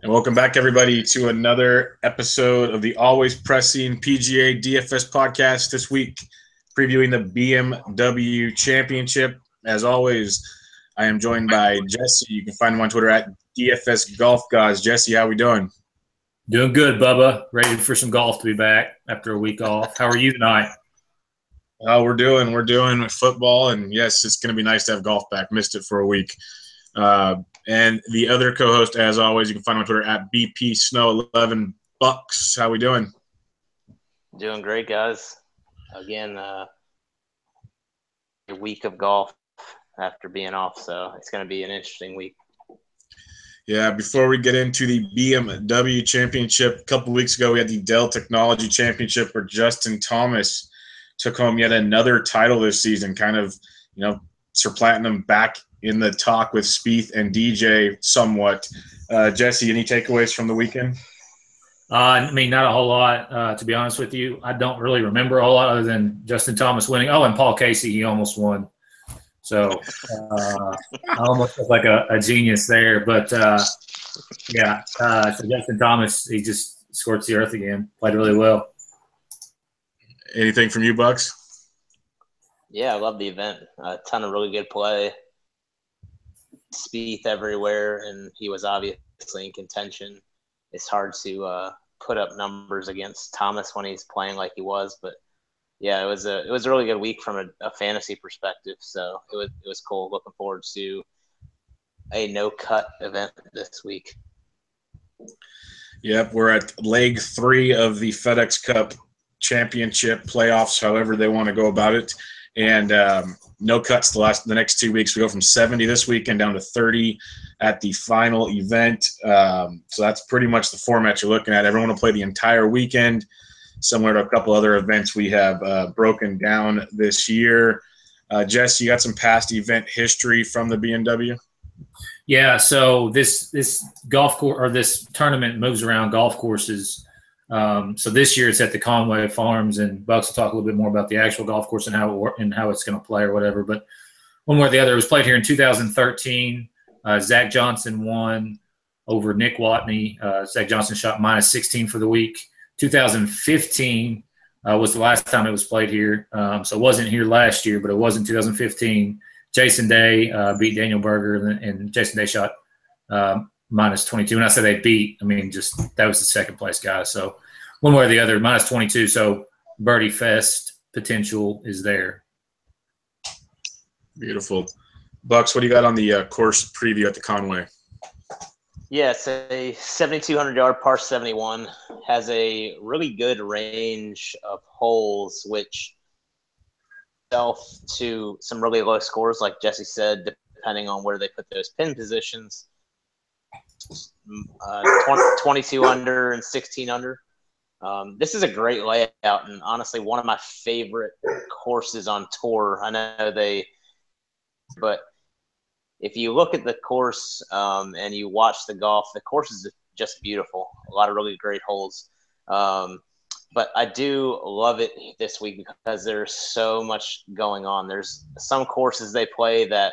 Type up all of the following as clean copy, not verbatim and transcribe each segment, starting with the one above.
And welcome back, everybody, to another episode of the Always Pressing PGA DFS podcast. This week, previewing the BMW Championship. As always, I am joined by Jesse. You can find him on Twitter at DFS Golf Guys. Jesse, how we doing? Doing good, Bubba. Ready for some golf to be back after a week off. How are you tonight? We're doing football, and yes, it's going to be nice to have golf back. Missed it for a week. And the other co-host, as always, you can find him on Twitter at BPSnow11 Bucks. How we doing? Doing great, guys. Again, a week of golf after being off, so it's going to be an interesting week. Yeah, before we get into the BMW Championship, a couple weeks ago we had the Dell Technology Championship where Justin Thomas took home yet another title this season, kind of, supplanting him back in the talk with Spieth and DJ somewhat. Jesse, any takeaways from the weekend? Not a whole lot, to be honest with you. I don't really remember a whole lot other than Justin Thomas winning. Oh, and Paul Casey, he almost won. So I almost look like a genius there. But, so Justin Thomas, he just scorched the earth again, played really well. Anything from you, Bucks? Yeah, I love the event. A ton of really good play. Spieth everywhere, and he was obviously in contention. It's hard to put up numbers against Thomas when he's playing like he was, but yeah, it was a really good week from a fantasy perspective. So it was cool. Looking forward to a no cut event this week. Yep, we're at leg 3 of the FedEx Cup Championship playoffs, however they want to go about it. And no cuts the next 2 weeks. We go from 70 this weekend down to 30 at the final event. So that's pretty much the format you're looking at. Everyone will play the entire weekend, similar to a couple other events we have broken down this year. Jess, you got some past event history from the BMW? Yeah, so this golf course or this tournament moves around golf courses. So this year it's at the Conway Farms, and Bucks will talk a little bit more about the actual golf course and how it's going to play or whatever. But one way or the other, it was played here in 2013. Zach Johnson won over Nick Watney. Zach Johnson shot minus 16 for the week. 2015 was the last time it was played here. So it wasn't here last year, but it was in 2015. Jason Day beat Daniel Berger, and Jason Day shot minus 22. When I say they beat, I mean just that was the second place guy. So one way or the other, minus 22. So birdie fest potential is there. Beautiful. Bucks, what do you got on the course preview at the Conway? Yeah, it's a 7,200-yard par 71. Has a really good range of holes, which self to some really low scores, like Jesse said, depending on where they put those pin positions. 22 under and 16 under. This is a great layout, and honestly, one of my favorite courses on tour. I know but if you look at the course and you watch the golf, the course is just beautiful. A lot of really great holes. But I do love it this week because there's so much going on. There's some courses they play that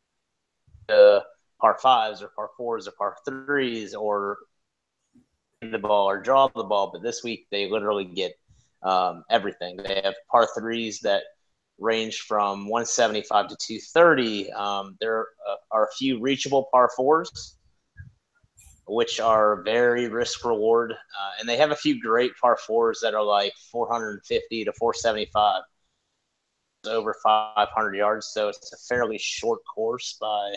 par 5s or par 4s or par 3s or the ball or draw the ball. But this week they literally get everything. They have par 3s that range from 175 to 230. There are a few reachable par 4s, which are very risk reward. And they have a few great par 4s that are like 450 to 475, over 500 yards. So it's a fairly short course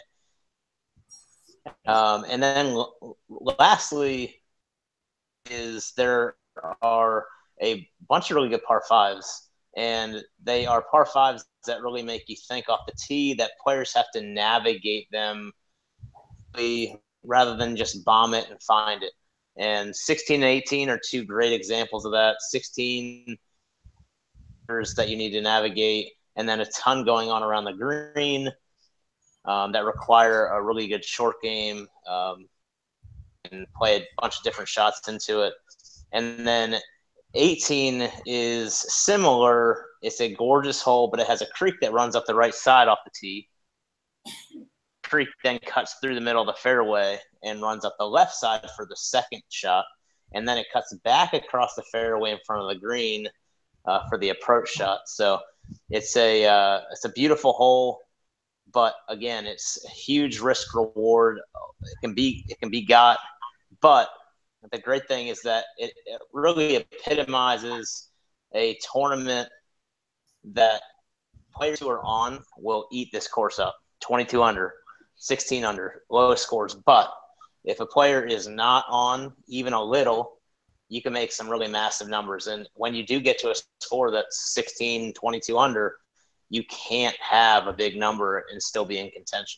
and then lastly is there are a bunch of really good par 5s, and they are par 5s that really make you think off the tee, that players have to navigate them rather than just bomb it and find it. And 16 and 18 are two great examples of that. 16 that you need to navigate, and then a ton going on around the green that require a really good short game and play a bunch of different shots into it. And then 18 is similar. It's a gorgeous hole, but it has a creek that runs up the right side off the tee. Creek then cuts through the middle of the fairway and runs up the left side for the second shot, and then it cuts back across the fairway in front of the green for the approach shot. So it's a beautiful hole, but again, it's a huge risk reward. It can be got, but the great thing is that it really epitomizes a tournament that players who are on will eat this course up. 22 under, 16 under, lowest scores. But if a player is not on even a little, you can make some really massive numbers. And when you do get to a score that's 16, 22 under, you can't have a big number and still be in contention.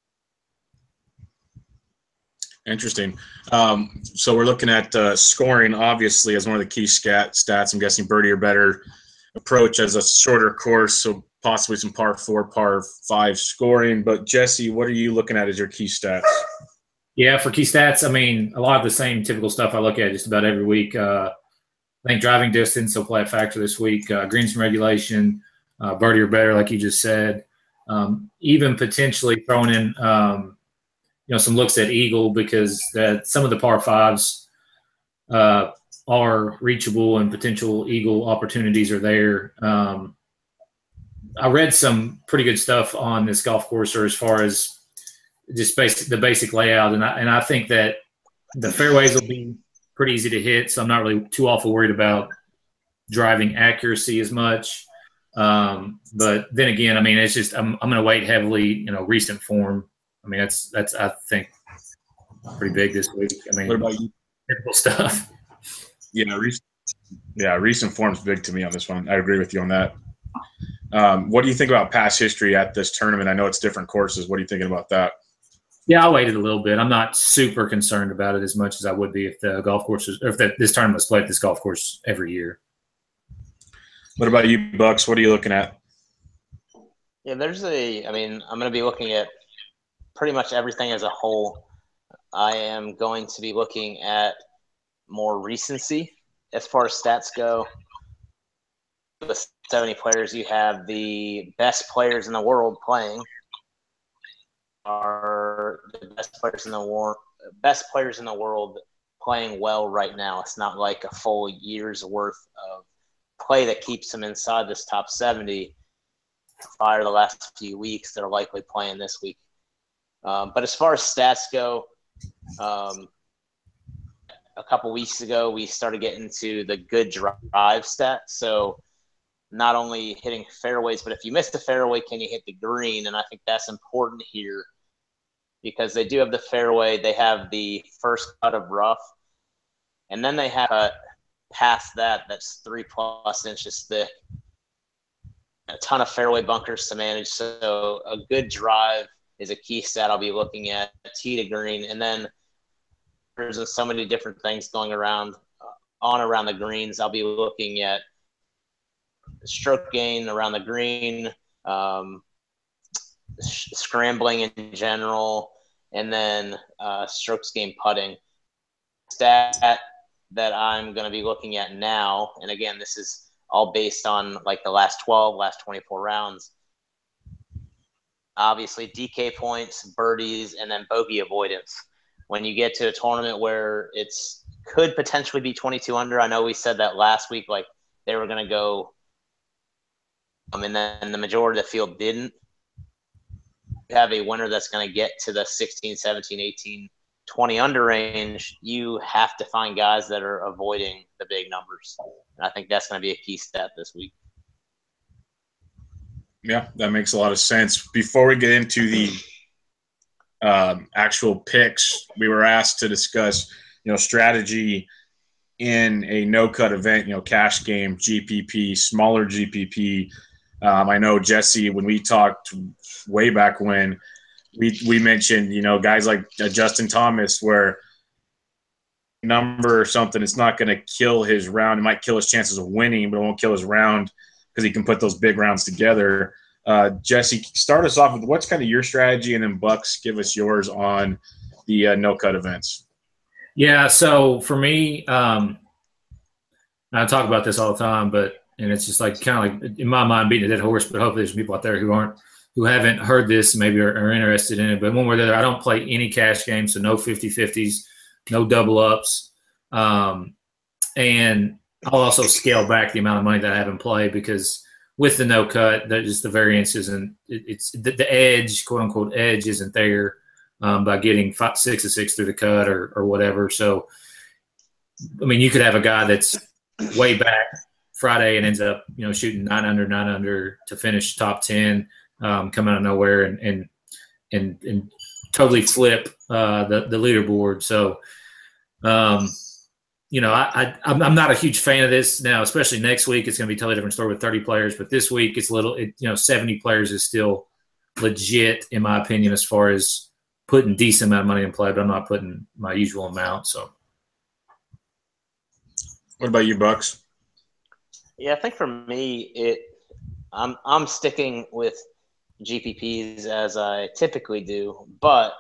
Interesting. So we're looking at scoring, obviously, as one of the key stats. I'm guessing birdie or better approach as a shorter course, so possibly some par 4, par 5 scoring. But Jesse, what are you looking at as your key stats? Yeah, for key stats, I mean, a lot of the same typical stuff I look at just about every week. I think driving distance will play a factor this week. Greens and regulation, birdie or better, like you just said. Even potentially throwing in, some looks at eagle, because some of the par 5s are reachable and potential eagle opportunities are there. I read some pretty good stuff on this golf course, or as far as just the basic layout, and I think that the fairways will be pretty easy to hit, so I'm not really too awful worried about driving accuracy as much. But then again, I mean, it's just I'm going to weight heavily, recent form. I mean, that's I think pretty big this week. I mean, what about you? Typical stuff. Recent form's big to me on this one. I agree with you on that. What do you think about past history at this tournament? I know it's different courses. What are you thinking about that? Yeah, I'll wait it a little bit. I'm not super concerned about it as much as I would be if the golf course or if this tournament was played at this golf course every year. What about you, Bucks? What are you looking at? Yeah, I'm going to be looking at pretty much everything as a whole. I am going to be looking at more recency as far as stats go. The 70 players, you have the best players in the world playing are the best players in the world playing well right now. It's not like a full year's worth of play that keeps them inside this top 70 prior to the last few weeks. They're likely playing this week. But as far as stats go, a couple weeks ago, we started getting to the good drive stat. So not only hitting fairways, but if you miss the fairway, can you hit the green? And I think that's important here because they do have the fairway. They have the first cut of rough, and then they have a past that's 3+ inches thick. A ton of fairway bunkers to manage. So a good drive is a key stat I'll be looking at, tee to green. And then there's so many different things going around the greens. I'll be looking at stroke gain around the green, scrambling in general, and then strokes gained putting. Stat that I'm going to be looking at now, and again, this is all based on like the last 24 rounds. Obviously, DK points, birdies, and then bogey avoidance. When you get to a tournament where it's could potentially be 22 under, I know we said that last week, like they were going to go, and then the majority of the field didn't. You have a winner that's going to get to the 16, 17, 18, 20 under range. You have to find guys that are avoiding the big numbers. And I think that's going to be a key stat this week. Yeah, that makes a lot of sense. Before we get into the actual picks, we were asked to discuss, strategy in a no-cut event, cash game, GPP, smaller GPP. I know, Jesse, when we talked way back when, we mentioned, guys like Justin Thomas, where number or something, it's not going to kill his round. It might kill his chances of winning, but it won't kill his round because he can put those big rounds together. Jesse, start us off with what's kind of your strategy, and then Bucks, give us yours on the no-cut events. Yeah, so for me, I talk about this all the time, and it's just like kind of like in my mind beating a dead horse, but hopefully there's people out there who who haven't heard this maybe are interested in it, but one way or the other, I don't play any cash games, so no 50-50s, no double ups. And I'll also scale back the amount of money that I have in play because with the no cut, that just the variance isn't – it's the edge, quote-unquote edge, isn't there by getting 6 of 6 through the cut or whatever. So, I mean, you could have a guy that's way back Friday and ends up, shooting 9 under to finish top 10, come out of nowhere and totally flip the leaderboard. So, I'm not a huge fan of this now, especially next week. It's going to be a totally different story with 30 players. But this week, it's 70 players is still legit, in my opinion, as far as putting decent amount of money in play. But I'm not putting my usual amount. So, what about you, Bucks? Yeah, I think for me, I'm sticking with GPPs as I typically do, but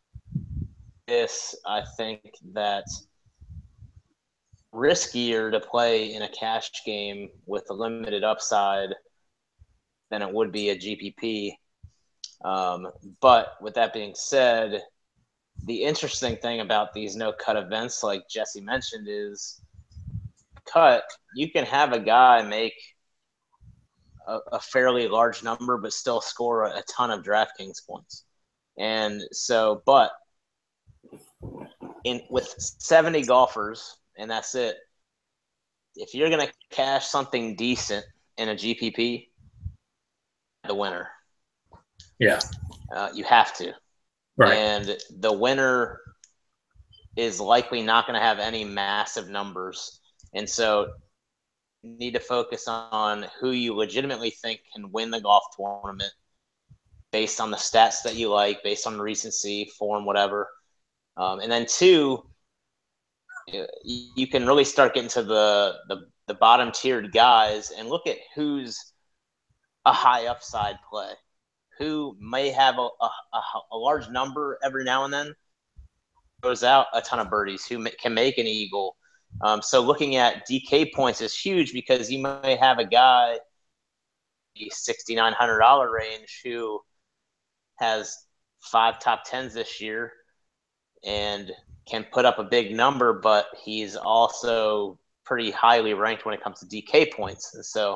I think that riskier to play in a cash game with a limited upside than it would be a GPP. But with that being said, the interesting thing about these no-cut events, like Jesse mentioned, is you can have a guy make a fairly large number but still score a ton of DraftKings points. And so, but with 70 golfers, and that's it. If you're going to cash something decent in a GPP, the winner. Yeah. You have to. Right. And the winner is likely not going to have any massive numbers. And so you need to focus on who you legitimately think can win the golf tournament based on the stats that you like, based on recency, form, whatever. And then 2, you can really start getting to the bottom tiered guys and look at who's a high upside play, who may have a large number every now and then, goes out a ton of birdies, who can make an eagle. So looking at DK points is huge because you may have a guy the $6,900 range who has 5 top 10s this year and can put up a big number, but he's also pretty highly ranked when it comes to DK points. And so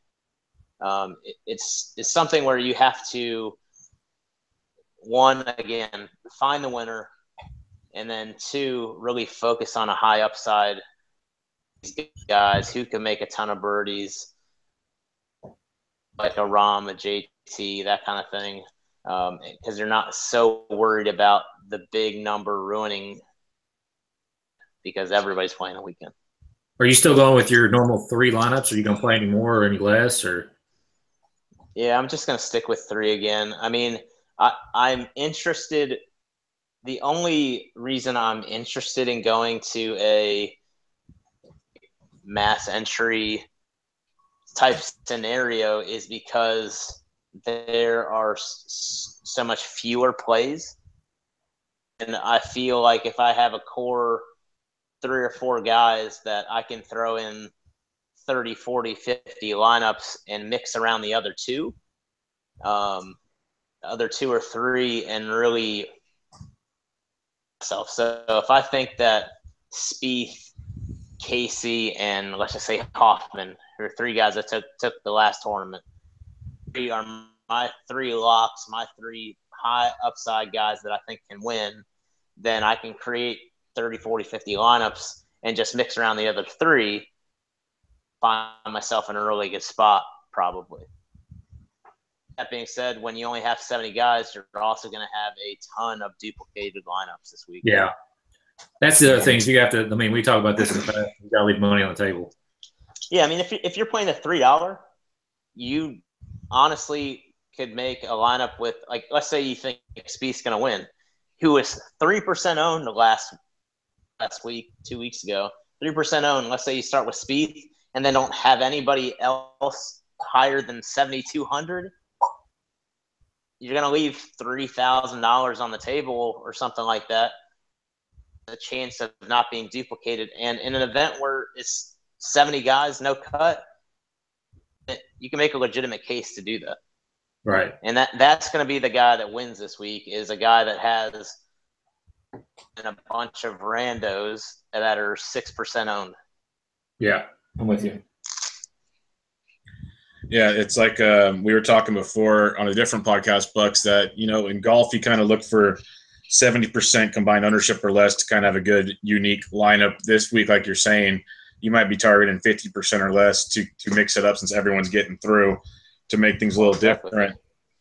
it's something where you have to, one, again, find the winner, and then 2, really focus on a high upside guys who can make a ton of birdies, like a Rahm, a JT, that kind of thing, because they're not so worried about the big number ruining because everybody's playing a weekend. Are you still going with your normal 3 lineups? Are you going to play any more or any less? Or yeah, I'm just going to stick with 3 again. I mean, I'm interested. The only reason I'm interested in going to a mass entry type scenario is because there are so much fewer plays. And I feel like if I have a core 3 or 4 guys that I can throw in 30, 40, 50 lineups and mix around the other 2 or 3 and really myself. So if I think that Spieth, Casey, and let's just say Hoffman, who are 3 guys that took the last tournament, 3 are my 3 locks, my 3 high upside guys that I think can win, then I can create 30, 40, 50 lineups and just mix around the other 3, find myself in a really good spot probably. That being said, when you only have 70 guys, you're also going to have a ton of duplicated lineups this week. Yeah. That's the other things you have to – I mean, we talk about this in the past. You got to leave money on the table. Yeah, I mean, if you're playing a $3, you honestly could make a lineup with, like, let's say you think Spieth's going to win, who was 3% owned last week, 2 weeks ago, 3% owned. Let's say you start with Spieth and then don't have anybody else higher than 7,200. You're going to leave $3,000 on the table or something like that, a chance of not being duplicated. And in an event where it's 70 guys, no cut, you can make a legitimate case to do that. Right. And that's going to be the guy that wins this week, is a guy that has a bunch of randos that are 6% owned. Yeah, I'm with you. Yeah, it's like we were talking before on a different podcast, Bucks, that, in golf, you kind of look for 70% combined ownership or less to kind of have a good, unique lineup. This week, like you're saying, you might be targeting 50% or less to mix it up, since everyone's getting through, to make things a little different.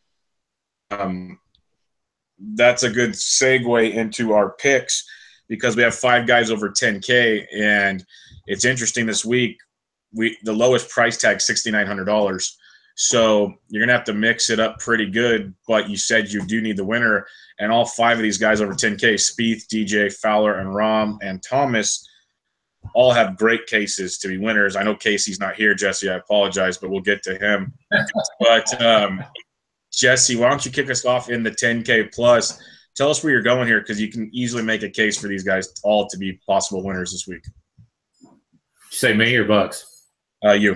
That's a good segue into our picks, because we have 5 guys over 10K, and it's interesting this week. The lowest price tag, $6,900. So you're gonna have to mix it up pretty good. But you said you do need the winner, and all 5 of these guys over 10K: Spieth, DJ, Fowler, and Rahm and Thomas, all have great cases to be winners. I know Casey's not here, Jesse. I apologize, but we'll get to him. But Jesse, why don't you kick us off in the 10K plus? Tell us where you're going here, because you can easily make a case for these guys all to be possible winners this week. Say me or Bucks? You.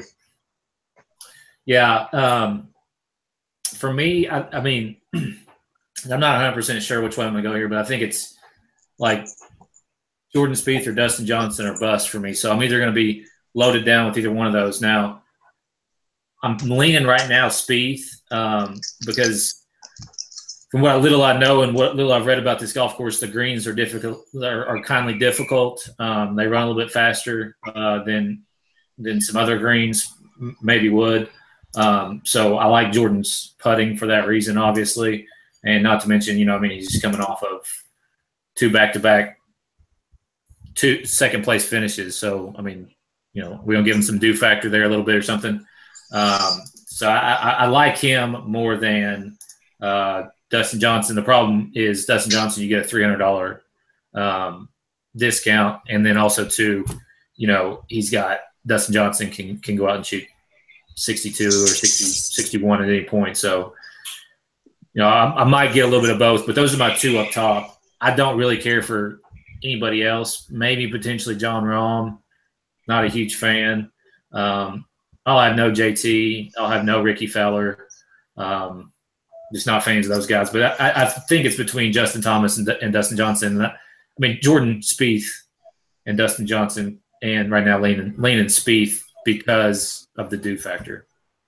Yeah. For me, I mean, I'm not 100% sure which way I'm going to go here, but I think it's like Jordan Spieth or Dustin Johnson or bust for me. So I'm either going to be loaded down with either one of those. Now, I'm leaning right now Spieth because from what little I know and what little I've read about this golf course, the greens are difficult, are kindly difficult. They run a little bit faster than some other greens maybe would. So I like Jordan's putting for that reason, obviously. And not to mention, he's coming off of 2 back-to-back 2 second-place finishes. So, we're going to give him some do factor there a little bit or something. So I like him more than Dustin Johnson. The problem is Dustin Johnson, you get a $300 discount. And then also, too, he's got – Dustin Johnson can go out and shoot 62 or 60, 61 at any point. So, I might get a little bit of both, but those are my 2 up top. I don't really care for anybody else. Maybe potentially Jon Rahm. Not a huge fan. I'll have no JT. I'll have no Ricky Fowler. Just not fans of those guys. But I think it's between Justin Thomas and Dustin Johnson. Jordan Spieth and Dustin Johnson. And right now, leaning Spieth because of the do factor.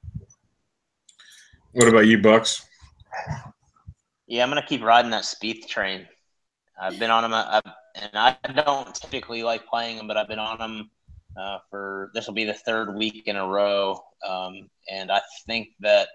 What about you, Bucks? Yeah, I'm going to keep riding that Spieth train. I've been on him, and I don't typically like playing him, but I've been on him for – this will be the 3rd week in a row. And I think that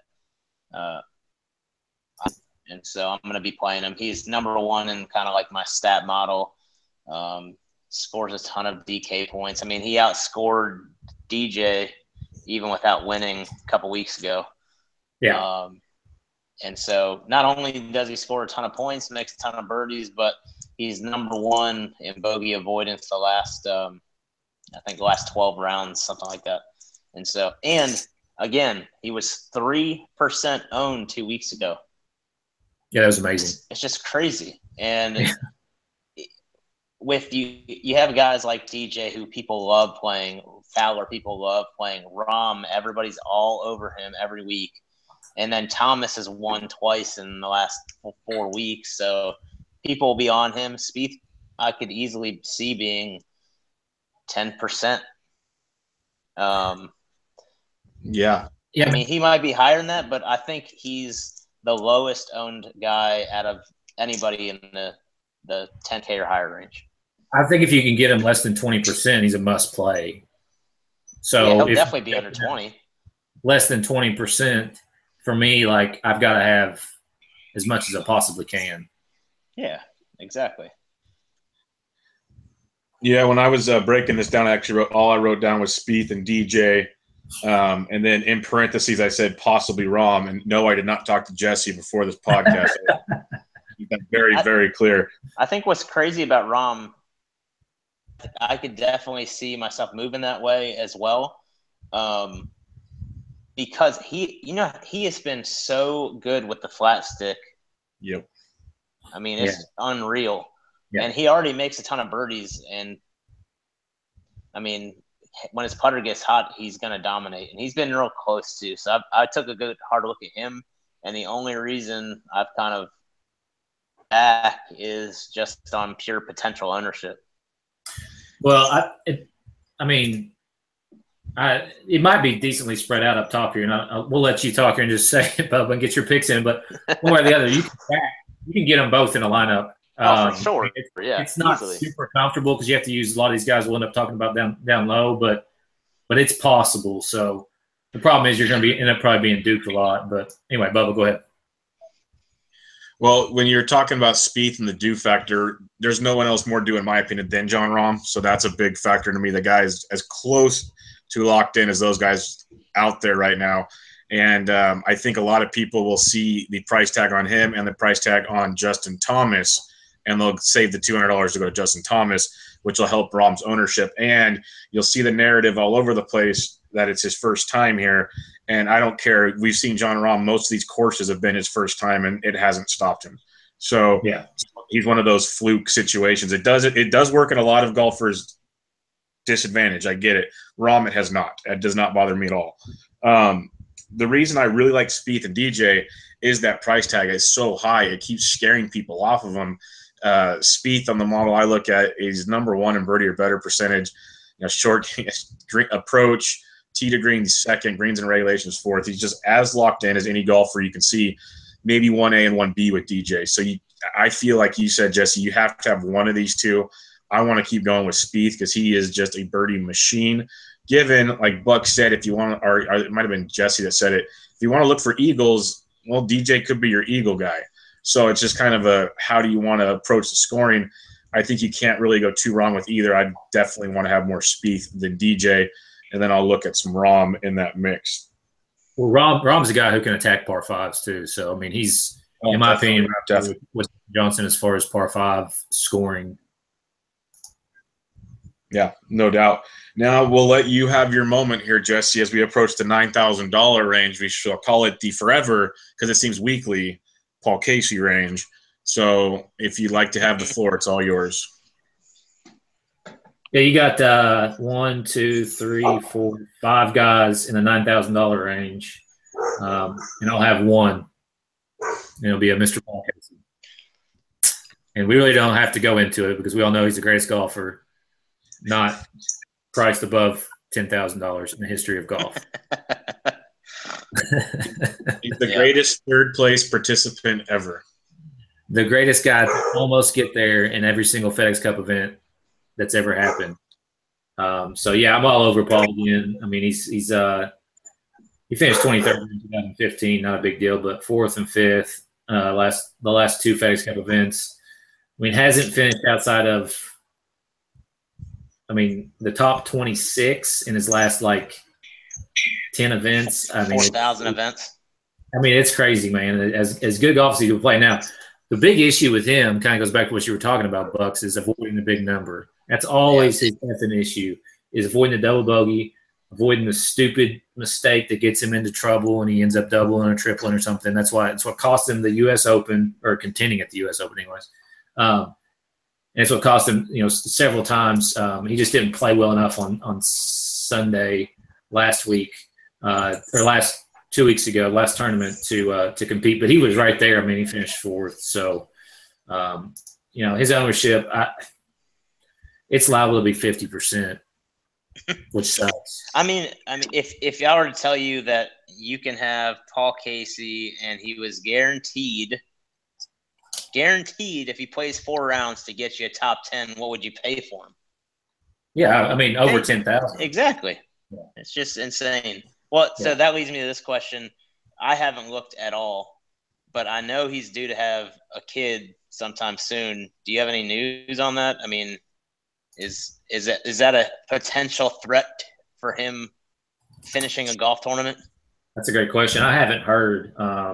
and so I'm going to be playing him. He's number 1 in kind of like my stat model. Scores a ton of DK points. He outscored DJ even without winning a couple weeks ago. Yeah. And so not only does he score a ton of points, makes a ton of birdies, but he's number 1 in bogey avoidance the last 12 rounds, something like that. And so, and again, he was 3% owned 2 weeks ago. Yeah, that was amazing. It's just crazy. And with you have guys like DJ who people love playing, Fowler people love playing, Rahm, everybody's all over him every week. And then Thomas has won twice in the last 4 weeks, so people will be on him. Spieth, I could easily see being 10%. Yeah. He might be higher than that, but I think he's the lowest owned guy out of anybody in the 10K or higher range. I think if you can get him less than 20%, he's a must play. So yeah, he'll definitely be under 20. Less than 20%, for me, like I've got to have as much as I possibly can. Yeah, exactly. Yeah, when I was breaking this down, I actually all I wrote down was Spieth and DJ. And then in parentheses, I said possibly Rahm. And no, I did not talk to Jesse before this podcast. That's very, very clear. I think what's crazy about Rahm, I could definitely see myself moving that way as well. Because he has been so good with the flat stick. Yep. It's unreal. Yeah. And he already makes a ton of birdies. And, when his putter gets hot, he's going to dominate. And he's been real close, too. So I took a good hard look at him. And the only reason I've kind of back is just on pure potential ownership. Well, I mean, it might be decently spread out up top here, and we'll let you talk here in just a second, Bubba, and get your picks in. But one way or the other, you can get them both in a lineup. For sure. It's not easily. super comfortable because you have to use a lot of these guys. We'll end up talking about down low, but it's possible. So the problem is you're going to end up probably being duped a lot. But anyway, Bubba, go ahead. Well, when you're talking about Spieth and the do factor, there's no one else more due, in my opinion, than Jon Rahm. So that's a big factor to me. The guy is as close to locked in as those guys out there right now. And I think a lot of people will see the price tag on him and the price tag on Justin Thomas, and they'll save the $200 to go to Justin Thomas, which will help Rahm's ownership. And you'll see the narrative all over the place that it's his first time here. And I don't care. We've seen Jon Rahm. Most of these courses have been his first time, and it hasn't stopped him. So yeah, he's one of those fluke situations. It does work in a lot of golfers' disadvantage. I get it. Rahm, it has not. It does not bother me at all. The reason I really like Spieth and DJ is that price tag is so high. It keeps scaring people off of them. Spieth on the model I look at is number one in birdie or better percentage. Short approach, tee to green second, greens and regulations fourth. He's just as locked in as any golfer you can see. Maybe 1A and 1B with DJ. So I feel like you said, Jesse, you have to have one of these two. I want to keep going with Spieth because he is just a birdie machine. Given, like Buck said, if you want, or it might have been Jesse that said it, if you want to look for eagles, well, DJ could be your eagle guy. So it's just kind of how do you want to approach the scoring? I think you can't really go too wrong with either. I definitely want to have more Spieth than DJ, and then I'll look at some Rahm in that mix. Well, Rahm's a guy who can attack par fives too. So I mean, he's in my opinion with Johnson as far as par five scoring. Yeah, no doubt. Now we'll let you have your moment here, Jesse, as we approach the $9,000 range. We shall call it the forever, because it seems weekly, Paul Casey range. So if you'd like to have the floor, it's all yours. Yeah, you got 1, 2, 3, 4, 5 guys in the $9,000 range, and I'll have one. And it'll be a Mr. Paul Casey. And we really don't have to go into it because we all know he's the greatest golfer, not priced above $10,000 in the history of golf. He's the greatest third-place participant ever. The greatest guy to almost get there in every single FedEx Cup event that's ever happened. So yeah, I'm all over Paul again. I mean, he finished 23rd in 2015, not a big deal, but 4th and 5th the last two FedEx Cup events. I mean, hasn't finished outside of, the top 26 in his last 10 events. 4,000 events. It's crazy, man. As good golf as he can play now. The big issue with him kind of goes back to what you were talking about, Bucks, is avoiding the big number. That's always that's an issue, is avoiding the double bogey, avoiding the stupid mistake that gets him into trouble and he ends up doubling or tripling or something. That's what cost him the U.S. Open, or contending at the U.S. Open anyways. And it's what cost him, several times. He just didn't play well enough on Sunday last week, or last 2 weeks ago, last tournament to compete. But he was right there. He finished 4th. So, his ownership, it's liable to be 50%, which sucks. If y'all were to tell you that you can have Paul Casey and he was guaranteed if he plays 4 rounds to get you a top 10, what would you pay for him? Yeah, over 10,000. Exactly. Yeah. It's just insane. Well, so that leads me to this question. I haven't looked at all, but I know he's due to have a kid sometime soon. Do you have any news on that? Is that a potential threat for him finishing a golf tournament? That's a great question. I haven't heard.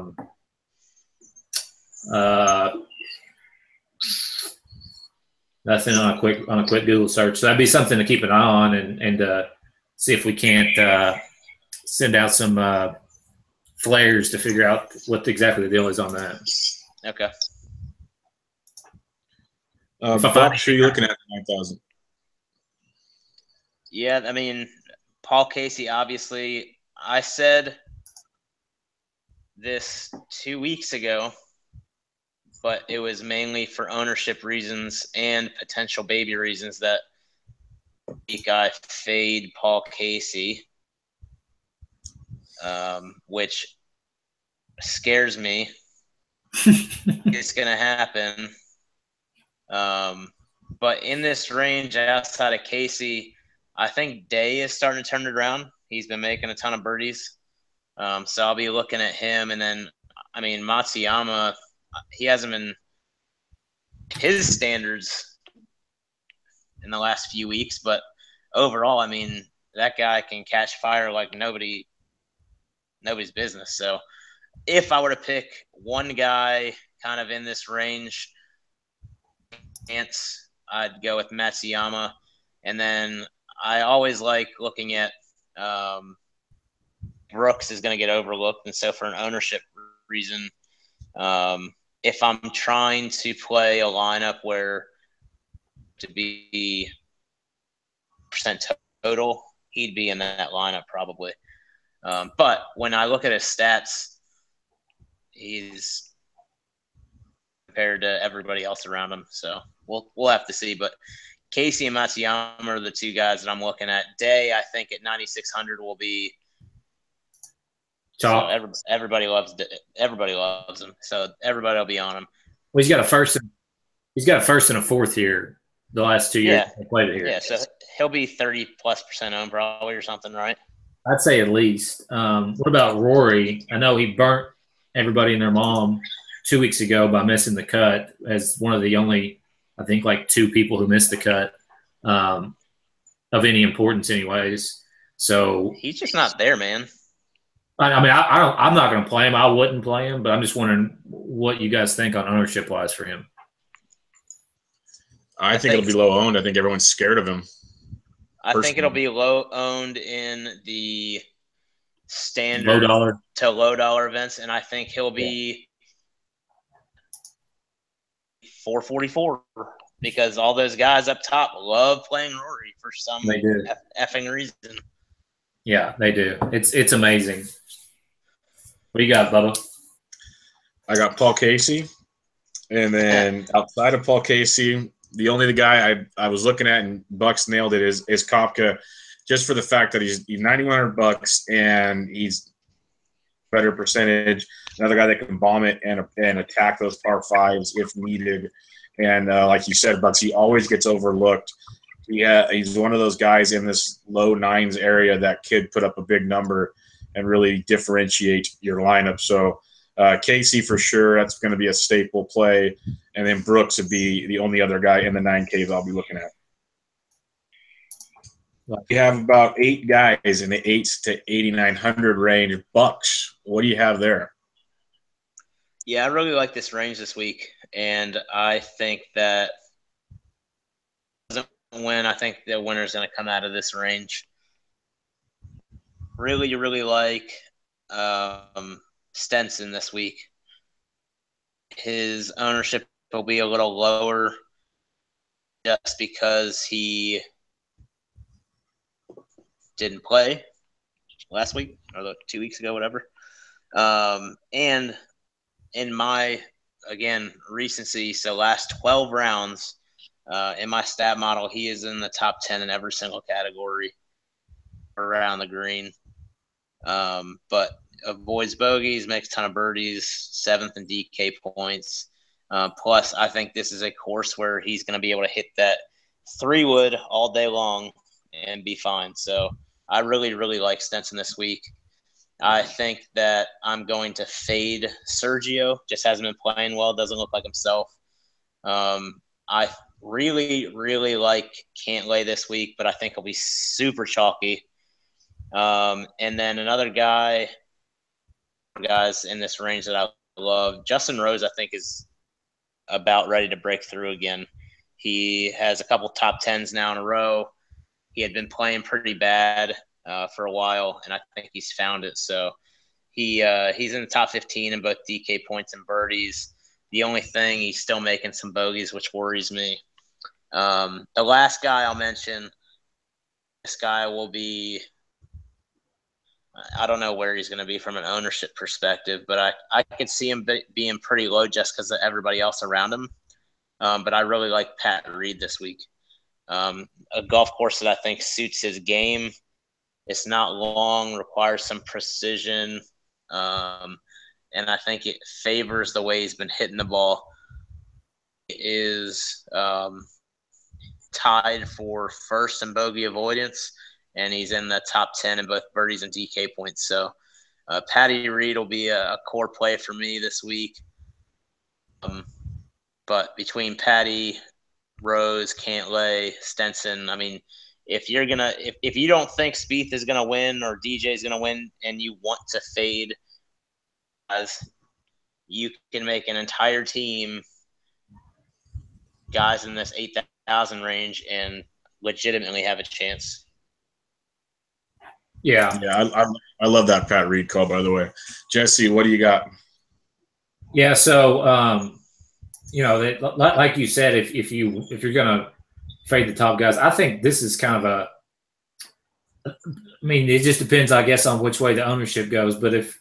Nothing on a quick Google search. So that'd be something to keep an eye on and see if we can't send out some flares to figure out what exactly the deal is on that. Okay. Bob, sure you're looking at 9,000. Yeah, Paul Casey, obviously, I said this 2 weeks ago, but it was mainly for ownership reasons and potential baby reasons that I fade Paul Casey, which scares me. It's going to happen. But in this range outside of Casey, I think Day is starting to turn it around. He's been making a ton of birdies. So I'll be looking at him. And then, I mean, Matsuyama, he hasn't been his standards in the last few weeks. But overall, I mean, that guy can catch fire like nobody's business. So if I were to pick one guy kind of in this range, I'd go with Matsuyama. And then I always like looking at Brooks is going to get overlooked. And so for an ownership reason, if I'm trying to play a lineup where to be percent total, he'd be in that lineup probably. But when I look at his stats, he's compared to everybody else around him. So we'll have to see. But Casey and Matsuyama are the two guys that I'm looking at. Day, I think at 9,600 will be. So everybody loves him. So everybody will be on him. Well, he's got a first and a fourth here. The last 2 years he played it here. Yeah, so he'll be 30+% owned probably or something, right? I'd say at least. What about Rory? I know he burnt everybody and their mom 2 weeks ago by missing the cut as one of the only, I think, like 2 people who missed the cut of any importance anyways. So he's just not there, man. I mean, I'm not going to play him. I wouldn't play him, but I'm just wondering what you guys think on ownership-wise for him. I think it'll be low owned. I think everyone's scared of him. I think it'll be low owned in the standard low dollar to low dollar events, and I think he'll be 444 because all those guys up top love playing Rory for some effing reason. Yeah, they do. It's amazing. What do you got, Bubba? I got Paul Casey, and then outside of Paul Casey, the only guy I was looking at, and Bucks nailed it, is Koepka, just for the fact that he's $9,100 and he's better percentage. Another guy that can bomb it and attack those par fives if needed. And like you said, Bucks, he always gets overlooked. He's one of those guys in this low nines area that could put up a big number and really differentiate your lineup. So Casey for sure, that's going to be a staple play. And then Brooks would be the only other guy in the 9Ks I'll be looking at. We have about 8 guys in the 8s to 8,900 range. Bucks, what do you have there? Yeah, I really like this range this week, and I think that I think the winner is going to come out of this range. Really, really like Stenson this week. His ownership will be a little lower just because he didn't play last week or 2 weeks ago, whatever. And in my, again, recency, so last 12 rounds, in my stat model, he is in the top 10 in every single category around the green. But avoids bogeys, makes a ton of birdies, 7th in DK points. Plus, I think this is a course where he's going to be able to hit that 3-wood all day long and be fine. So I really, really like Stenson this week. I think that I'm going to fade Sergio. Just hasn't been playing well. Doesn't look like himself. I really, really like Cantlay this week, but I think he'll be super chalky. And then another guys in this range that I love, Justin Rose, I think is about ready to break through again. He has a couple top 10s now in a row. He had been playing pretty bad for a while, and I think he's found it. So he's in the top 15 in both DK points and birdies. The only thing, he's still making some bogeys, which worries me. The last guy I'll mention, this guy will be I don't know where he's going to be from an ownership perspective, but I could see him being pretty low just because of everybody else around him. But I really like Pat Reed this week. A golf course that I think suits his game. It's not long, requires some precision, and I think it favors the way he's been hitting the ball. It is tied for first in bogey avoidance, and he's in the top 10 in both birdies and DK points. So Patty Reed will be a core play for me this week. But between Patty, Rose, Cantlay, Stenson, I mean, if you don't think Spieth is gonna win or DJ is gonna win, and you want to fade, as you can make an entire team guys in this 8,000 range and legitimately have a chance. Yeah, I love that Pat Reed call. By the way, Jesse, what do you got? Yeah, so like you said, if you're gonna fade the top guys, I think this is kind of it just depends, I guess, on which way the ownership goes. But if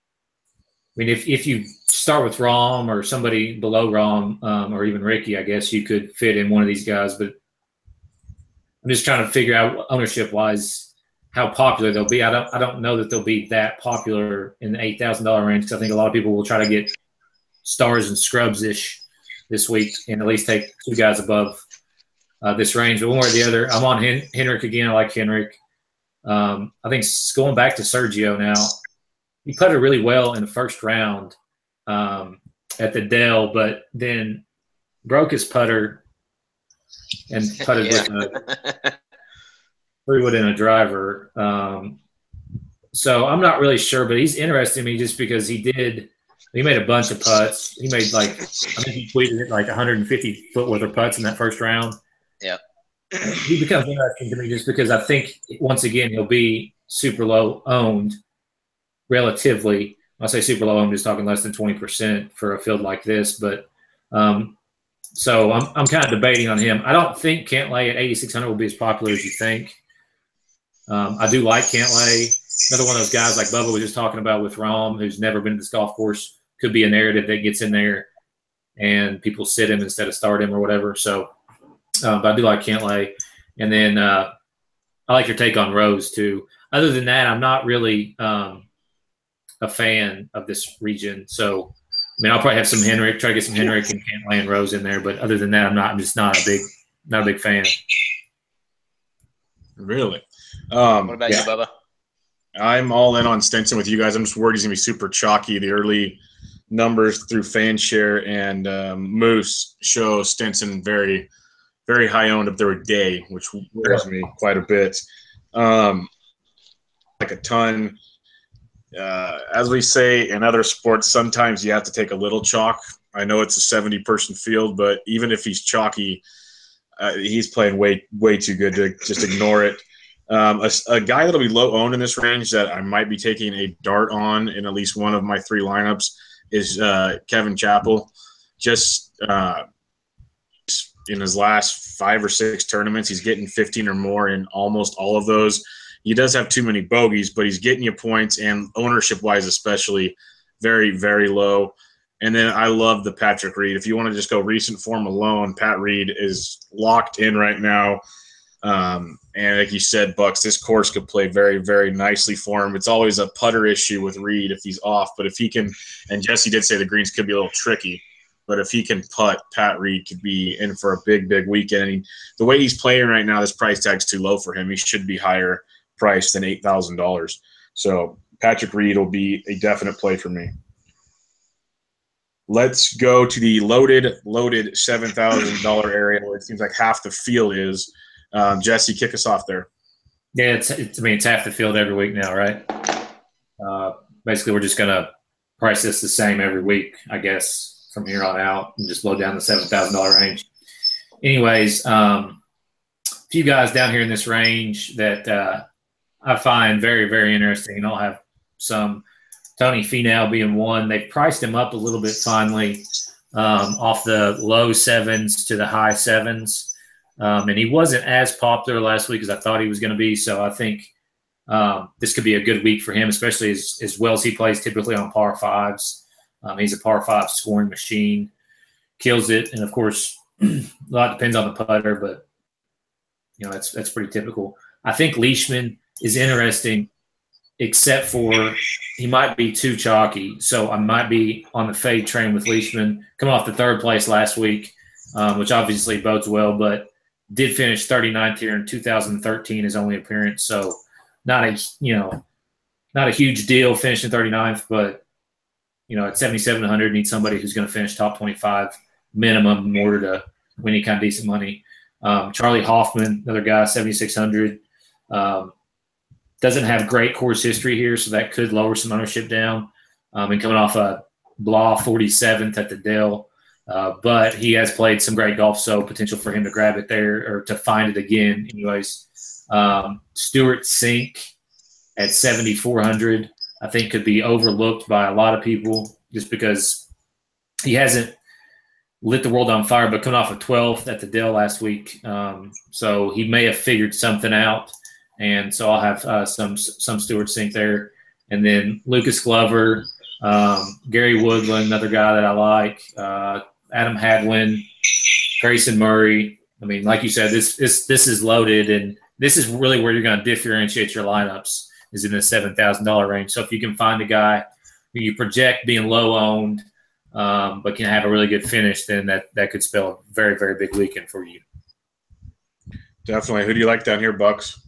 you start with Rahm or somebody below Rahm, or even Ricky, I guess you could fit in one of these guys. But I'm just trying to figure out ownership wise how popular they'll be. I don't know that they'll be that popular in the $8,000 range, because I think a lot of people will try to get stars and scrubs ish this week and at least take two guys above this range. But one way or the other, I'm on Henrik again. I like Henrik. I think going back to Sergio now, he putted really well in the first round at the Dell, but then broke his putter and putted with a 3-wood and a driver. So I'm not really sure, but he's interesting to me just because he made a bunch of putts. He made I think he tweeted it 150 foot worth of putts in that first round. Yeah. He becomes interesting to me just because I think, once again, he'll be super low owned relatively. When I say super low, I'm just talking less than 20% for a field like this. But so I'm kind of debating on him. I don't think Cantlay at 8,600 will be as popular as you think. I do like Cantlay. Another one of those guys like Bubba was just talking about with Rahm, who's never been to this golf course. Could be a narrative that gets in there and people sit him instead of start him or whatever. So, but I do like Cantlay. And then I like your take on Rose too. Other than that, I'm not really a fan of this region. So, I'll probably have some Henrik, try to get some Henrik and Cantlay and Rose in there. But other than that, I'm just not a big fan. Really? What about you, Bubba? I'm all in on Stenson with you guys. I'm just worried he's going to be super chalky. The early numbers through FanShare and Moose show Stenson very, very high owned up there a day, which worries me quite a bit. Like a ton. As we say in other sports, sometimes you have to take a little chalk. I know it's a 70-person field, but even if he's chalky, he's playing way too good to just ignore it. A guy that'll be low owned in this range that I might be taking a dart on in at least one of my 3 lineups is Kevin Chappell. Just in his last 5 or 6 tournaments, he's getting 15 or more in almost all of those. He does have too many bogeys, but he's getting you points, and ownership-wise especially, very, very low. And then I love the Patrick Reed. If you want to just go recent form alone, Pat Reed is locked in right now. And like you said, Bucks, this course could play very, very nicely for him. It's always a putter issue with Reed if he's off. But if he can – and Jesse did say the greens could be a little tricky. But if he can putt, Pat Reed could be in for a big, big weekend. And the way he's playing right now, this price tag's too low for him. He should be higher priced than $8,000. So Patrick Reed will be a definite play for me. Let's go to the loaded $7,000 area where it seems like half the field is. Jesse, kick us off there. Yeah, it's half the field every week now, right? Basically, we're just going to price this the same every week, I guess, from here on out, and just load down the $7,000 range. Anyways, a few guys down here in this range that I find very, very interesting, and I'll have some. Tony Finau being one. They've priced him up a little bit finally off the low 7s to the high 7s. And he wasn't as popular last week as I thought he was going to be. So I think This could be a good week for him, especially as well as he plays typically on par fives. He's a par five scoring machine, kills it, and of course, a lot depends on the putter, but that's pretty typical. I think Leishman is interesting, except for he might be too chalky. So I might be on the fade train with Leishman, coming off the third place last week, which obviously bodes well, but did finish 39th here in 2013, his only appearance. So not a huge deal finishing 39th, but at 7,700, need somebody who's going to finish top 25 minimum in order to win any kind of decent money. Charlie Hoffman, another guy, 7,600. Doesn't have great course history here, so that could lower some ownership down. And coming off a Blah 47th at the Dell. But he has played some great golf, so potential for him to grab it there or to find it again. Anyways, Stuart Sink at 7,400, I think could be overlooked by a lot of people just because he hasn't lit the world on fire, but coming off of 12th at the Dell last week. So he may have figured something out. And so I'll have some Stuart Sink there. And then Lucas Glover, Gary Woodland, another guy that I like, Adam Hadwin, Grayson Murray. I mean, like you said, this is loaded, and this is really where you're going to differentiate your lineups is in the $7,000 range. So if you can find a guy who you project being low owned, but can have a really good finish, then that could spell a very, very big weekend for you. Definitely. Who do you like down here, Bucks?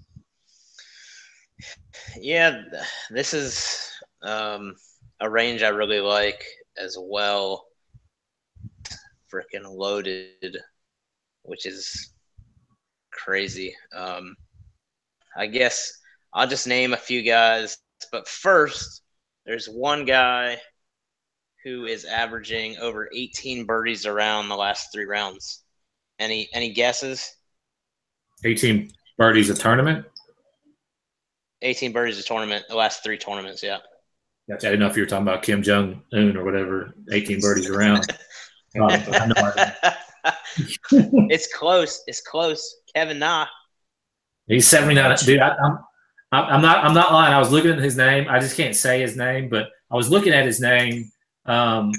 Yeah, this is a range I really like as well. Freaking loaded, which is crazy. I guess I'll just name a few guys. But first, there's one guy who is averaging over 18 birdies around the last 3 rounds. Any guesses? 18 birdies a tournament? 18 birdies a tournament, the last 3 tournaments, yeah. Gotcha. I didn't know if you were talking about Kim Jong-un or whatever, 18 birdies around. It's close. It's close. Kevin Na. He's 79. Dude, I'm not lying. I was looking at his name. I just can't say his name, but I was looking at his name. At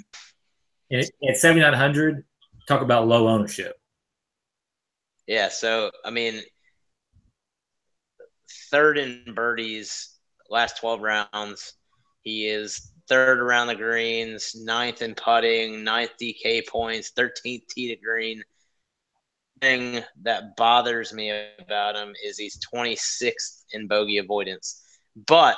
7,900, talk about low ownership. Yeah, so I mean, third in birdies last 12 rounds. He is third around the greens, 9th in putting, 9th DK points, 13th tee to green. The thing that bothers me about him is he's 26th in bogey avoidance. But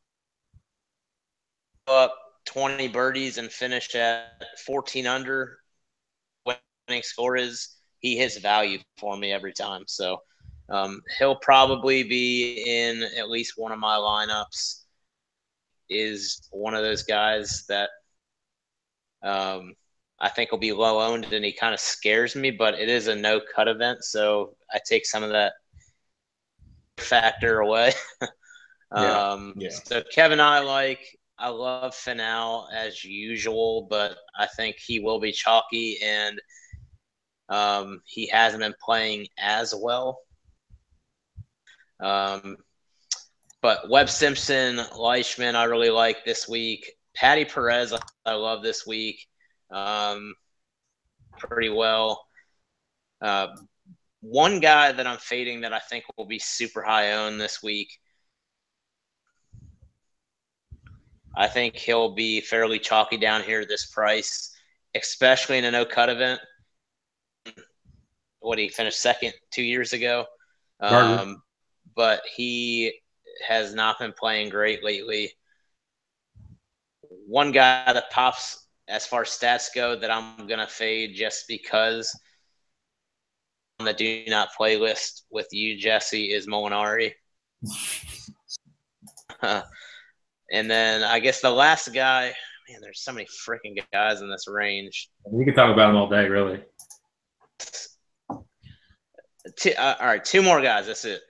up 20 birdies and finish at 14 under, winning score is, he hits value for me every time. So he'll probably be in at least one of my lineups. Is one of those guys that I think will be low owned, and he kind of scares me, but it is a no cut event, so I take some of that factor away. So Kevin, I love Finau as usual, but I think he will be chalky, and he hasn't been playing as well. But Webb Simpson, Leishman, I really like this week. Patty Perez, I love this week pretty well. One guy that I'm fading that I think will be super high owned this week, I think he'll be fairly chalky down here at this price, especially in a no-cut event. What, he finished second 2 years ago? But he has not been playing great lately. One guy that pops as far as stats go that I'm going to fade just because on the do not play list with you, Jesse, is Molinari. And then I guess the last guy, man, there's so many freaking guys in this range. We could talk about them all day, really. All right, 2 more guys. That's it.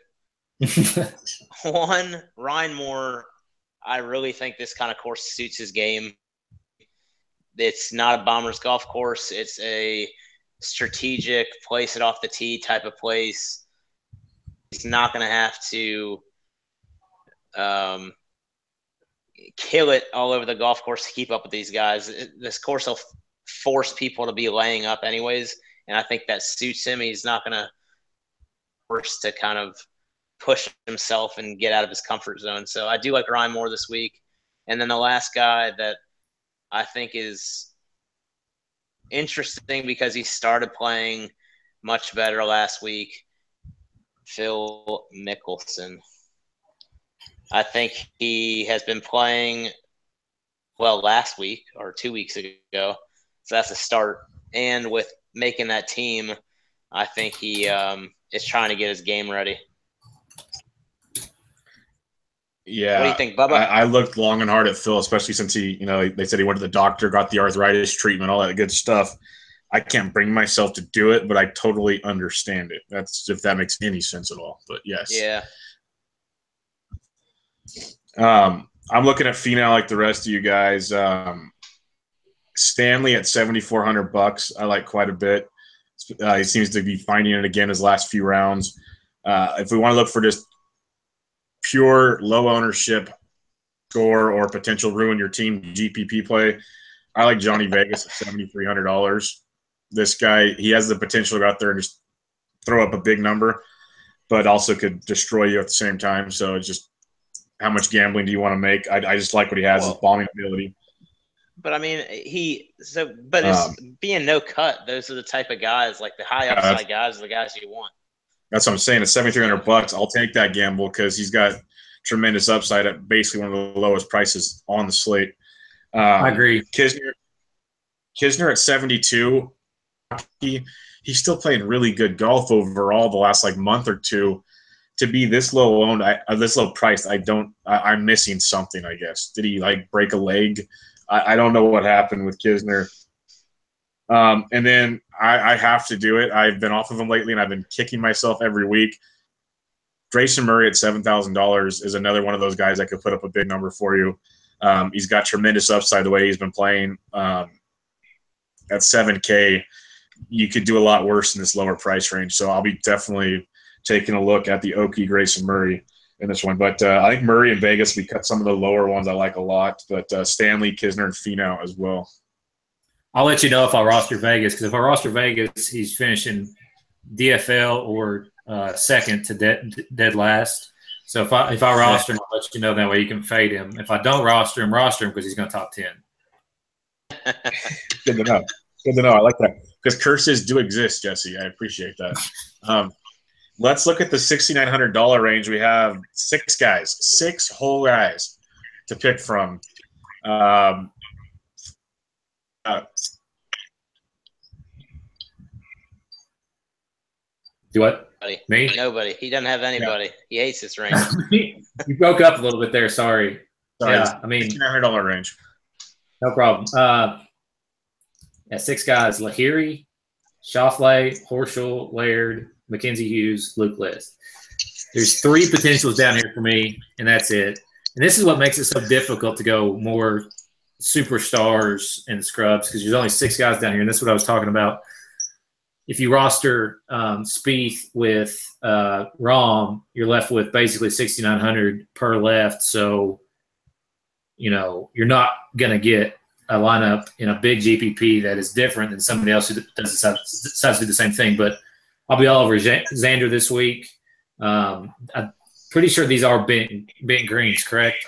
One, Ryan Moore. I really think this kind of course suits his game. It's not a bomber's golf course. It's a strategic, place it off the tee type of place. He's not going to have to kill it all over the golf course to keep up with these guys. This course will force people to be laying up anyways, and I think that suits him. He's not going to force to kind of push himself and get out of his comfort zone. So I do like Ryan Moore this week. And then the last guy that I think is interesting because he started playing much better last week, Phil Mickelson. I think he has been playing well last week or 2 weeks ago. So that's a start. And with making that team, I think he is trying to get his game ready. Yeah. What do you think, Bubba? I looked long and hard at Phil, especially since they said he went to the doctor, got the arthritis treatment, all that good stuff. I can't bring myself to do it, but I totally understand it. That's if that makes any sense at all. But yes. Yeah. I'm looking at Finau like the rest of you guys. Stanley at $7,400, I like quite a bit. He seems to be finding it again his last few rounds. If we want to look for just pure low ownership score or potential ruin your team GPP play, I like Johnny Vegas at $7,300. This guy, he has the potential to go out there and just throw up a big number, but also could destroy you at the same time. So it's just how much gambling do you want to make? I just like what he has, his bombing ability. But I mean, it's being no cut. Those are the type of guys, like the high upside guys, are the guys you want. That's what I'm saying. At $7,300, I'll take that gamble because he's got tremendous upside at basically one of the lowest prices on the slate. I agree. Kisner at 72. He's still playing really good golf overall the last month or two. To be this low owned, this low priced, I'm missing something, I guess. Did he break a leg? I don't know what happened with Kisner. And then I have to do it. I've been off of him lately, and I've been kicking myself every week. Grayson Murray at $7,000 is another one of those guys that could put up a big number for you. He's got tremendous upside the way he's been playing. At $7K, you could do a lot worse in this lower price range. So I'll be definitely taking a look at the Okie Grayson Murray in this one. But I think Murray and Vegas, we cut some of the lower ones I like a lot. But Stanley, Kisner, and Finau as well. I'll let you know if I roster Vegas, because if I roster Vegas, he's finishing DFL or second to dead last. So if I roster him, I'll let you know. That way you can fade him. If I don't roster him because he's going to top 10. Good to know. Good to know. I like that. Because curses do exist, Jesse. I appreciate that. Let's look at the $6,900 range. We have six whole guys to pick from. Do what? Me? Nobody. He doesn't have anybody. Yeah. He hates this range. You broke up a little bit there. Sorry. Yeah, I mean, $6,900 range. No problem. Six guys: Lahiri, Schauffele, Horschel, Laird, Mackenzie Hughes, Luke List. There's three potentials down here for me, and that's it. And this is what makes it so difficult to go more superstars and scrubs, because there's only six guys down here, and that's what I was talking about. If you roster Spieth with Rahm, you're left with basically $6,900 per left. So, you're not going to get a lineup in a big GPP that is different than somebody else who decides to do the same thing. But I'll be all over Xander this week. I'm pretty sure these are bent greens, correct?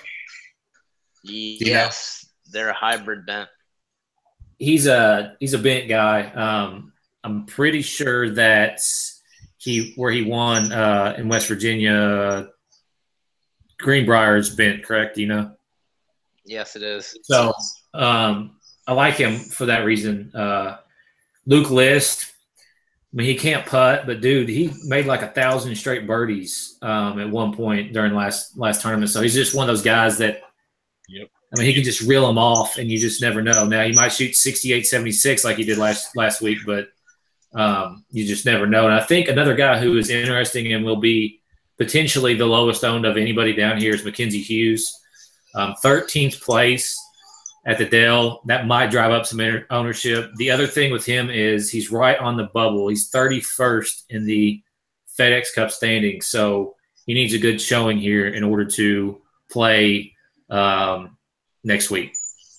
Yes, they're a hybrid bent. He's a bent guy. I'm pretty sure that where he won in West Virginia, Greenbrier's bent, correct? Yes, it is. So I like him for that reason. Luke List, I mean, he can't putt, but dude, he made 1,000 straight birdies at one point during last tournament. So he's just one of those guys that, I mean, he can just reel them off, and you just never know. Now he might shoot 68, 76 like he did last week, but you just never know. And I think another guy who is interesting and will be potentially the lowest owned of anybody down here is Mackenzie Hughes. 13th place at the Dell. That might drive up some ownership. The other thing with him is he's right on the bubble. He's 31st in the FedEx Cup standings, so he needs a good showing here in order to play next week.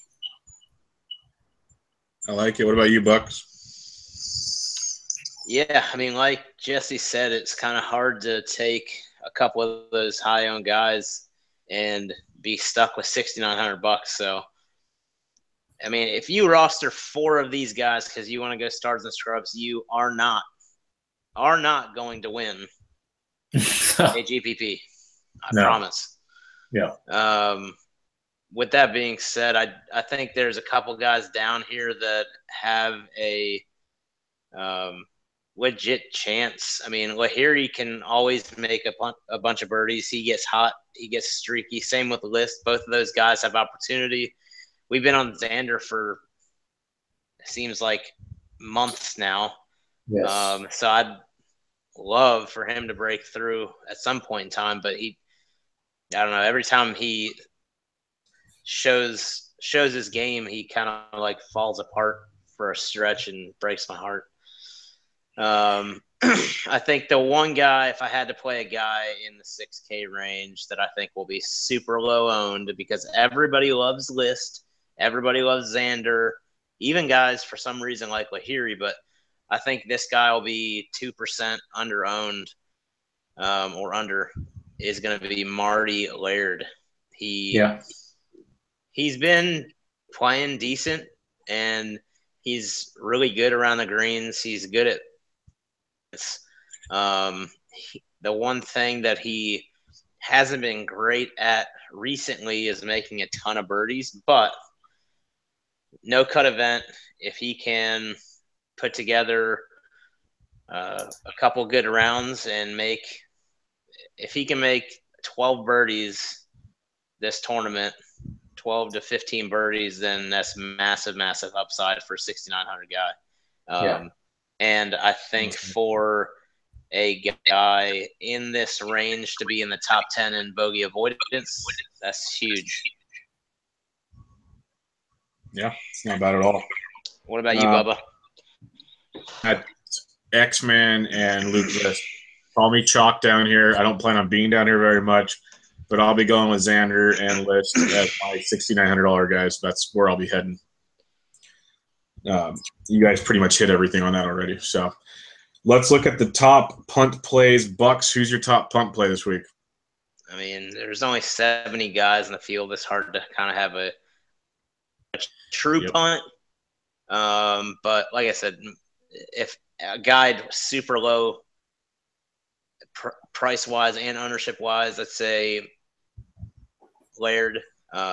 I like it. What about you, Bucks? Yeah, I mean, like Jesse said, it's kind of hard to take a couple of those high-owned guys and be stuck with $6,900. So, I mean, if you roster 4 of these guys because you want to go stars and scrubs, you are not going to win a GPP. I promise. Yeah. With that being said, I think there's a couple guys down here that have a legit chance. I mean, Lahiri can always make a bunch of birdies. He gets hot. He gets streaky. Same with List. Both of those guys have opportunity. We've been on Xander for, it seems like, months now. Yes. So I'd love for him to break through at some point in time, but I don't know, every time he shows his game, he kind of like falls apart for a stretch and breaks my heart. I think the one guy, if I had to play a guy in the 6K range that I think will be super low owned, because everybody loves List, everybody loves Xander, even guys for some reason like Lahiri, but I think this guy will be 2% under owned or under, is going to be Marty Laird. He's been playing decent, and he's really good around the greens. He's good at the one thing that he hasn't been great at recently is making a ton of birdies, but no cut event, if he can put together a couple good rounds and if he can make 12 birdies this tournament, 12 to 15 birdies, then that's massive, massive upside for a 6,900 guy. And I think for a guy in this range to be in the top 10 in bogey avoidance, that's huge. Yeah, it's not bad at all. What about you, Bubba? X-Man and Luke List. Call me chalk down here. I don't plan on being down here very much, but I'll be going with Xander and List as my $6,900 guys. That's where I'll be heading. You guys pretty much hit everything on that already. So let's look at the top punt plays. Bucks, who's your top punt play this week? I mean, there's only 70 guys in the field. It's hard to kind of have a true punt. But like I said, if a guy super low price-wise and ownership-wise, let's say Laird.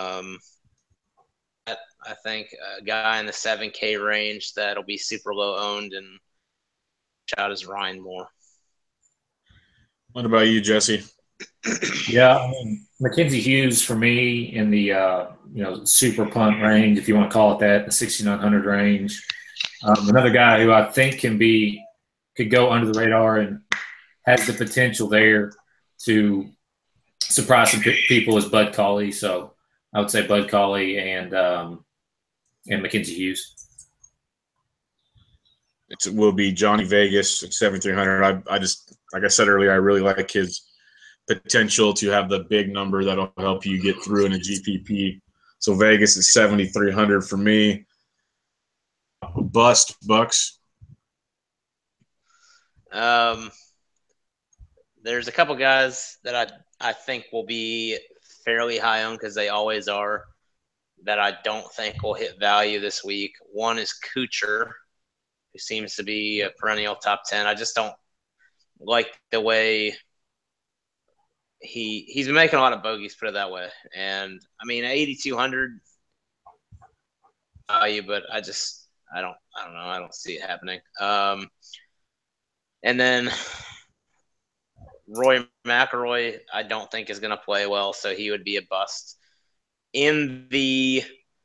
I think a guy in the 7K range that'll be super low owned and shout is Ryan Moore. What about you, Jesse? Yeah, I mean, Mackenzie Hughes for me in the super punt range, if you want to call it that, the 6,900 range. Another guy who I think could go under the radar and has the potential there to surprise some people is Bud Cauley. So I would say Bud Cauley and Mackenzie Hughes. It will be Johnny Vegas at 7,300. I just, like I said earlier, I really like his potential to have the big number that'll help you get through in a GPP. So Vegas is 7,300 for me. Bust, Bucks. There's a couple guys that I think will be fairly high owned because they always are, that I don't think will hit value this week. One is Kuchar, who seems to be a perennial top 10. I just don't like the way he's been making a lot of bogeys, put it that way. And I mean, 8,200 value, but I don't know. I don't see it happening. And then Roy McIlroy, I don't think is going to play well, so he would be a bust. In the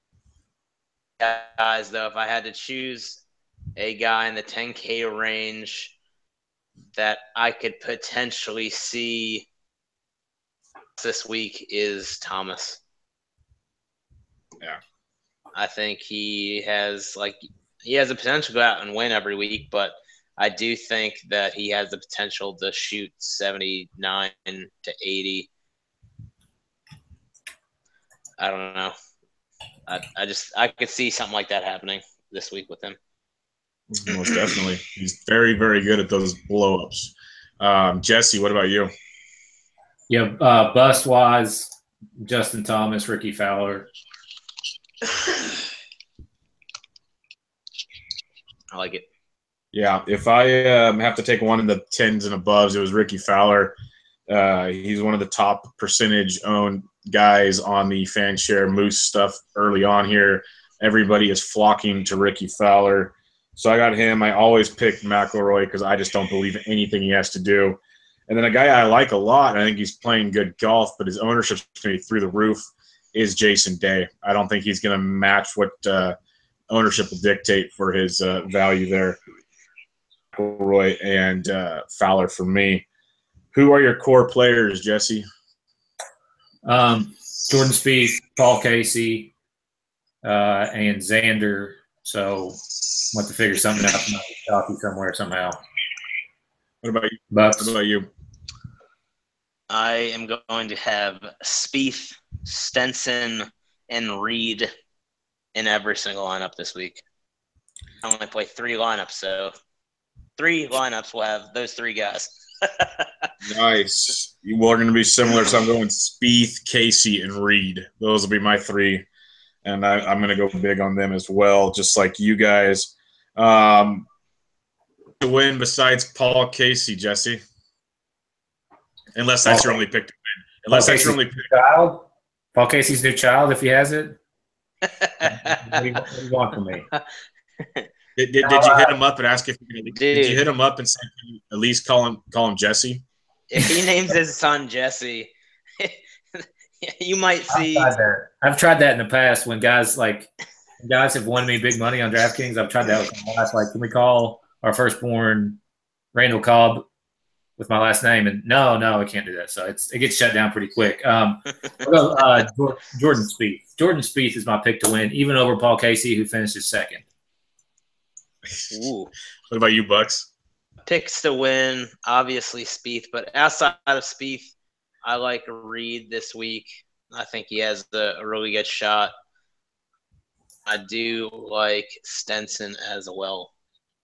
guys, though, if I had to choose a guy in the 10K range that I could potentially see this week is Thomas. Yeah. I think he has a potential to go out and win every week, but I do think that he has the potential to shoot 79 to 80. I don't know. I could see something like that happening this week with him. Most definitely. He's very, very good at those blow-ups. Jesse, what about you? Yeah, bust-wise, Justin Thomas, Ricky Fowler. I like it. Yeah, if I have to take one in the 10s and aboves, it was Ricky Fowler. He's one of the top percentage-owned guys on the fan share Moose stuff early on here. Everybody is flocking to Ricky Fowler. So I got him. I always pick McIlroy because I just don't believe in anything he has to do. And then a guy I like a lot, I think he's playing good golf, but his ownership's going to be through the roof, is Jason Day. I don't think he's going to match what ownership will dictate for his value there. McIlroy and Fowler for me. Who are your core players, Jesse? Jordan Spieth, Paul Casey, and Xander. So I want to figure something out from Kentucky somewhere somehow. What about you? Bucks. What about you? I am going to have Spieth, Stenson, and Reed in every single lineup this week. I only play 3 lineups, so 3 lineups will have those 3 guys. Nice. We're going to be similar, so I'm going Spieth, Casey, and Reed. Those will be my 3, and I'm going to go big on them as well, just like you guys. To win besides Paul Casey, Jesse? Unless that's your only pick to win. Unless that's your only pick. Child? Paul Casey's new child, if he has it. What do you want from me? Did you hit him up and ask if did you hit him up and say at least call him Jesse? If he names his son Jesse, you might see. I've tried that in the past when guys have won me big money on DraftKings. I've tried that with my last. Like, can we call our firstborn Randall Cobb with my last name? And no, I can't do that. So it gets shut down pretty quick. Jordan Spieth. Jordan Spieth is my pick to win, even over Paul Casey, who finishes second. Ooh. What about you, Bucks? Picks to win, obviously Spieth, but outside of Spieth, I like Reed this week. I think he has a really good shot. I do like Stenson as well.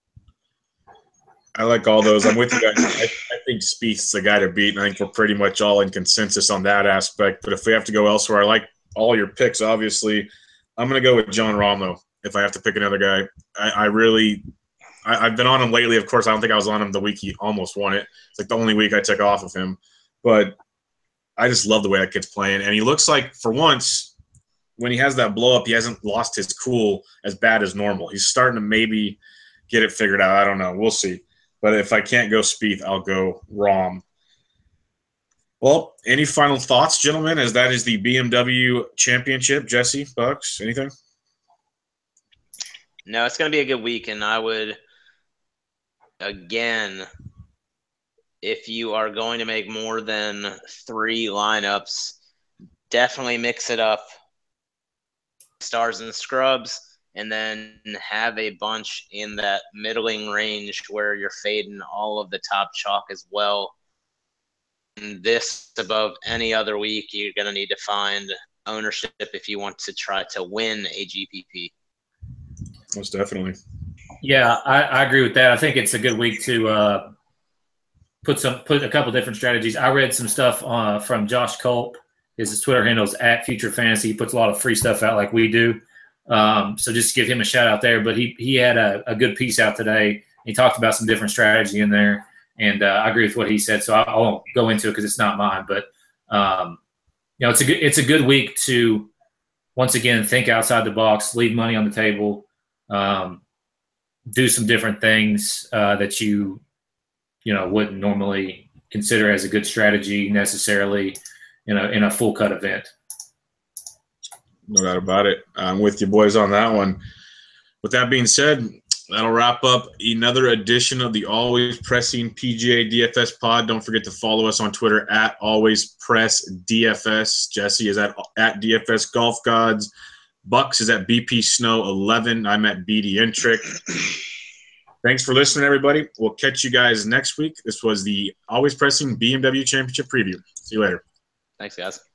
I like all those. I'm with you guys. I think Spieth's the guy to beat, and I think we're pretty much all in consensus on that aspect. But if we have to go elsewhere, I like all your picks, obviously. I'm going to go with Jon Rahm, though, if I have to pick another guy. I've been on him lately. Of course, I don't think I was on him the week he almost won it. It's like the only week I took off of him. But I just love the way that kid's playing. And he looks like, for once, when he has that blow-up, he hasn't lost his cool as bad as normal. He's starting to maybe get it figured out. I don't know. We'll see. But if I can't go Spieth, I'll go Rahm. Well, any final thoughts, gentlemen, as that is the BMW Championship? Jesse, Bucks, anything? No, it's going to be a good week, and I would, again, if you are going to make more than 3 lineups, definitely mix it up. Stars and scrubs, and then have a bunch in that middling range where you're fading all of the top chalk as well. And this, above any other week, you're going to need to find ownership if you want to try to win a GPP. Most definitely. Yeah, I agree with that. I think it's a good week to put a couple different strategies. I read some stuff from Josh Culp. His Twitter handle is @FutureFantasy. He puts a lot of free stuff out like we do. So just give him a shout out there. But he had a good piece out today. He talked about some different strategy in there, and I agree with what he said. So I won't go into it because it's not mine. But it's a good week to once again think outside the box, leave money on the table, do some different things that you wouldn't normally consider as a good strategy necessarily in a full cut event. No doubt about it. I'm with you boys on that one. With that being said, that'll wrap up another edition of the Always Pressing PGA DFS pod. Don't forget to follow us on Twitter @AlwaysPressDFS. Jesse is at DFS Golf Gods. Bucks is at BP Snow 11. I'm at BD Intric. Thanks for listening, everybody. We'll catch you guys next week. This was the Always Pressing BMW Championship preview. See you later. Thanks, guys.